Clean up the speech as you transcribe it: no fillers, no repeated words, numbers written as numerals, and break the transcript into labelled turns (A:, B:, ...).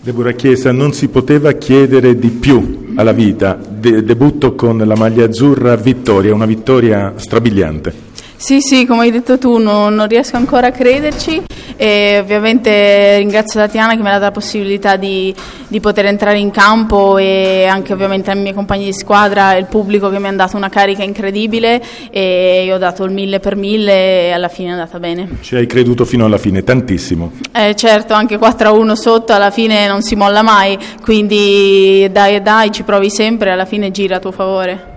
A: Deborah Chiesa, non si poteva chiedere di più alla vita. Debutto con la maglia azzurra, vittoria, una vittoria strabiliante.
B: Sì, come hai detto tu, non riesco ancora a crederci e ovviamente ringrazio Tatiana che mi ha dato la possibilità di poter entrare in campo e anche ovviamente ai miei compagni di squadra e il pubblico che mi ha dato una carica incredibile e io ho dato il 1000 per 1000 e alla fine è andata bene.
A: Ci hai creduto fino alla fine, tantissimo.
B: Certo, anche 4-1 sotto alla fine non si molla mai, quindi dai, ci provi sempre, alla fine gira a tuo favore.